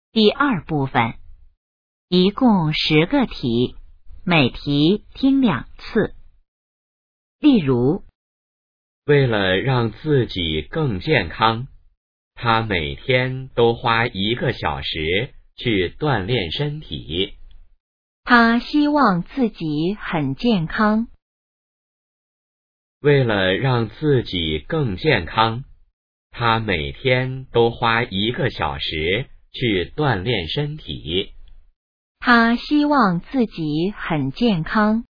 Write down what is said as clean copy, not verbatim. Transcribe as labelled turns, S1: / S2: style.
S1: 第二部分，一共10个题，每题听2次。例如，
S2: 为了让自己更健康，他每天都花1个小时去锻炼身体。
S1: 他希望自己很健康。
S2: 为了让自己更健康，他每天都花1个小时去锻炼身体。
S1: 他希望自己很健康。